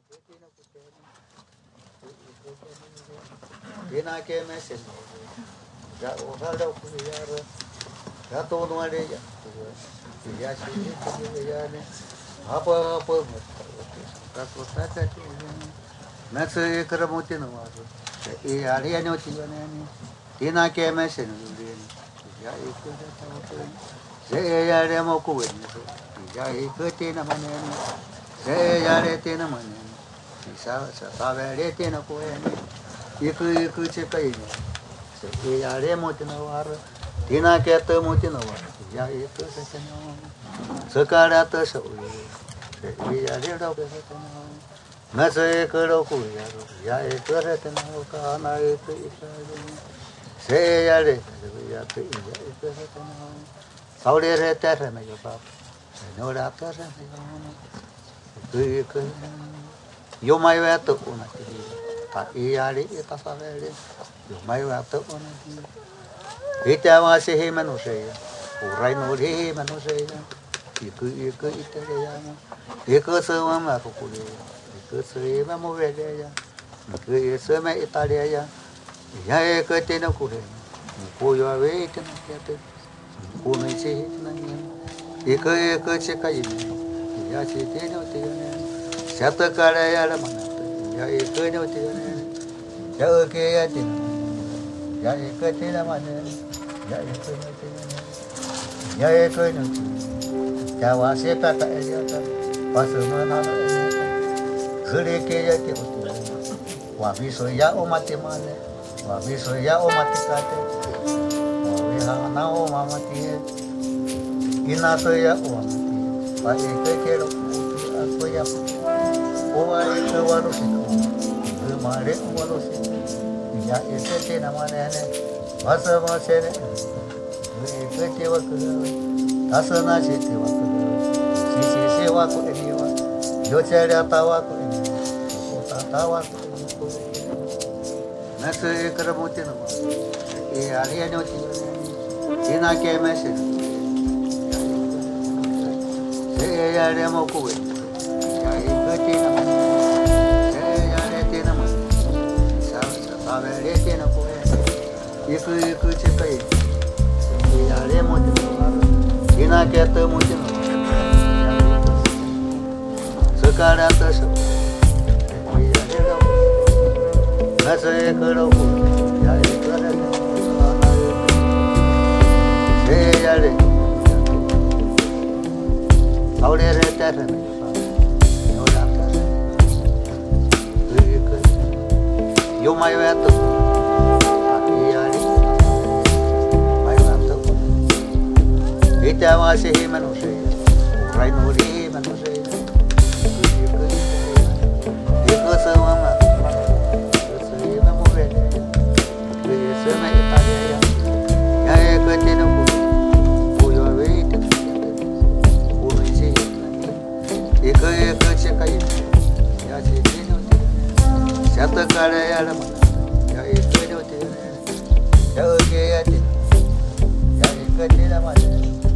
Dina ke mesen ya oral da ku ya to no ale ya shi ya ne apa ka to ta ta na se kara mote no wa e ale ya no ti ne dina ke mesen ya e ko da ta ko se ya le mo ku ya e ko te na mane se ya le te na mane sa ve le te na ko एक चे काही नाही याडे मोती noir तिना केत मोती noir या एक सकाळात सवय याडे डोके नस एक डोकू या एक रत नाव का ना एक से याडे या एक रत नाव सावडे रे त्या नाही बाप नवडा तर तू एक यो माय वात कोणाची e ali eta savele yo mai wa to ona ita wa se he manu se urai no he manu se iku ite ya iku se wa ma ko le iku se ma mo ve ya iku se ma italia ya ya iku te no ku le ko yo ve te no te ko me se na ni iku che kai ya che te no te ya ta kare ya la ma ya iku no te ya ke ya te ya iku te la ma ya iku no te ya iku no ya wa se ta ta ya ta pa su ma na zure ke ya te wa bi so ya o ma te ma ne wa bi so ya o ma te ka te wa bi ha na o ma ma te ina so ya o ma te pa iku ke ro ko ya o wa iku wa ro se मारे वालों से या ऐसे थे न माने ने बस बसे ने एक के वक्त असना से थे वक्त सी सेवा को एवा जो चढ़ा तावा को होता तावा को न से कर मोते न ये आलिया नो थी इना के में से या रे मो को या एक थे न avere tiene poi iku che kai ya le mo te ina ke te mo te sakara ta sa ya le ro na se ko ro ya le ko le se ya le aure re ta re yo mai wa to ya ri mai wa to ita wa se he manu se rai no ri manu se ko sa wa ma se ma mo ve se ma ita ya ya ko te no ko yo ve te ko ni se ek che kai ya che te no Sata kare ya la mana ya itu no te ya ke ya te ya ke te la mana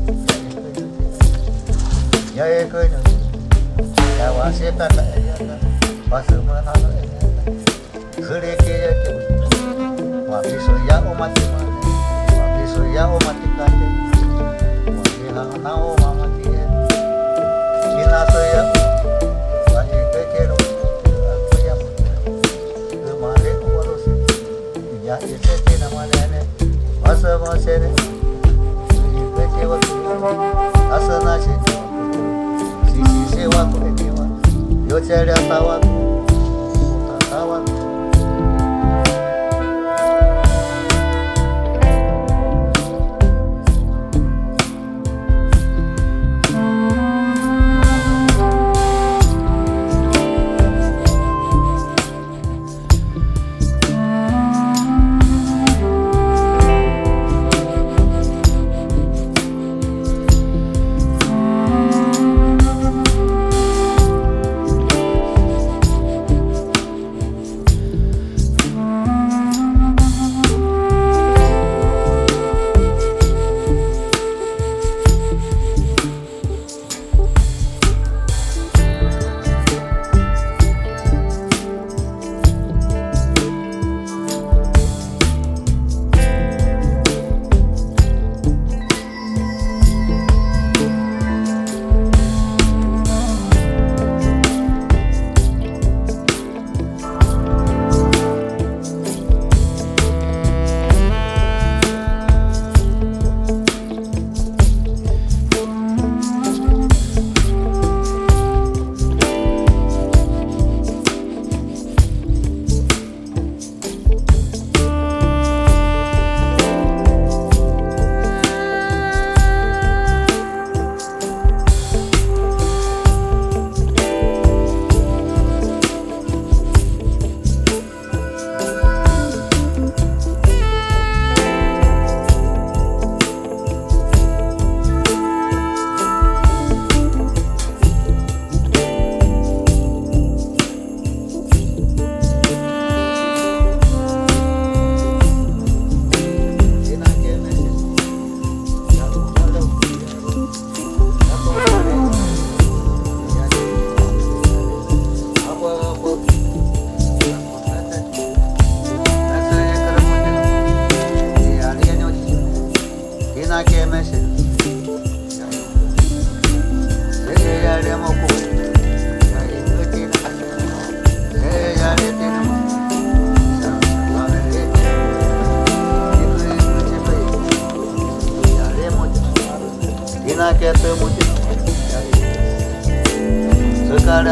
ya ke no ya wa se ta ta ya wa se ma na no kare ke ya te wa bi so ya o ma te ma wa bi so ya o ma te ka te wa ye na na o ma ma te ina so ya wa ye ke no ya ese te na mane ne basa basa ne ke te wa asana che si se wa ko ne wa yo chara ta wa ta wa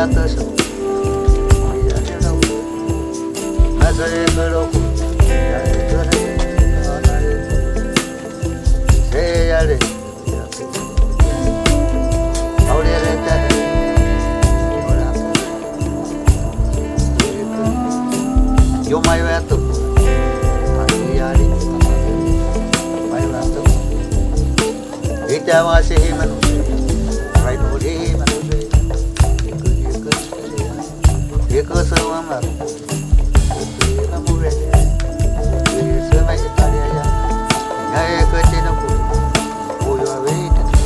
atas ya de no me soy pero ya se ya de ahora yo me voy a tu ayari mai va tu ita wa se manu rai no de manu de ek so amar na mure se mai ta ya ya ek te no ko yo ave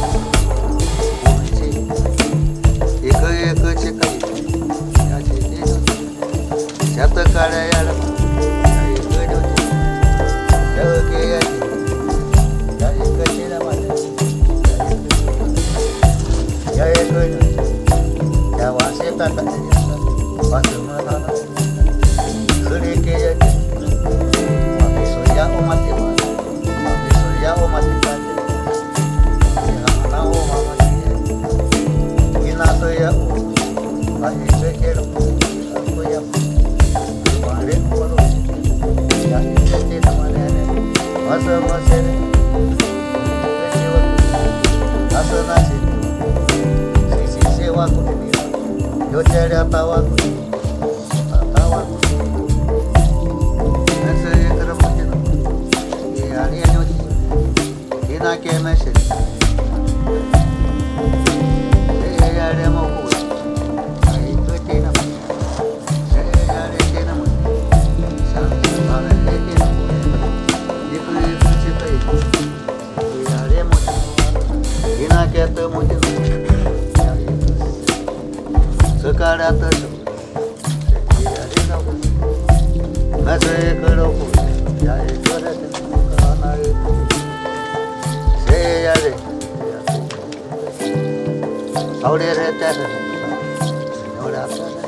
ek che kai ya che te no jat kare ya la ek no ya ke ya ek che na ma ya ek no ya wa se ta ta wa se ma na khre ke ya wa bi so ya o ma te wa bi so ya o ma te ta ya na o ma ma te ina so ya o wa e ke ro ko ya wa re ko ro ya te na ma ne wa sa ma se ne asa na se se wa ko ni yo te ra ta wa ko ta wa ko na se ye kra mo te no ye ari no ti ina ke me se ye ya re mo ko ai ko te na ye ya re te na mo sa ma le te na mo ye ko ye ko se ta ye ya re mo ina ke te mo te Sekarang atas ya de no me soy karo ya ekore kana se ya de ahora reta ahora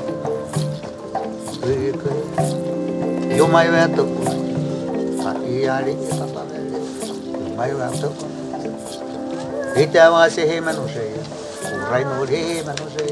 yo me voy a tu y ari papá me voy a tu ita wa se he manu se rai no de manu se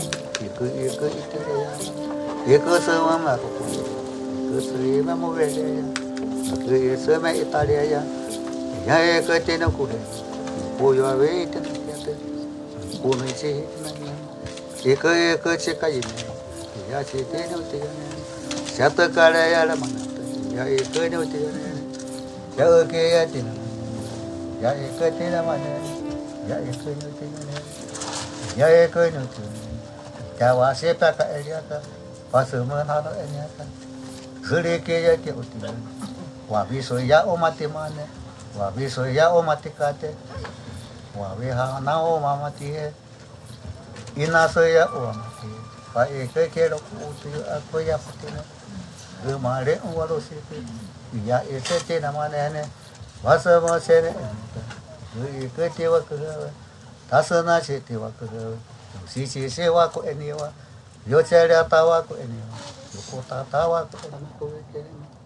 ek so amar ek so ma mo ve ek so ma italia ya ek te no ku ko yo ave te ko no che ek che kai ya che te no te sat kare ya la mana ya ek no te ya ke ya te no ya ek te na mana ya ek no te ya ek no te ya wa se ta ka ya ka pa se ma na no ya ka khre ke ya ke uti wa bi so ya o mate mane wa bi so ya o mate ka te wa we ha na o ma mate he ina so ya o mate pa e ke ro ku tu a ko ya pate ne ge ma re o wa ro se te ya e se te na mane ne wa sa ma se ne ge ke te wa ka ta sa na che te wa ka si se wa ko eni wa yo che ra ta wa ko eni wa ko ta wa ko eni ko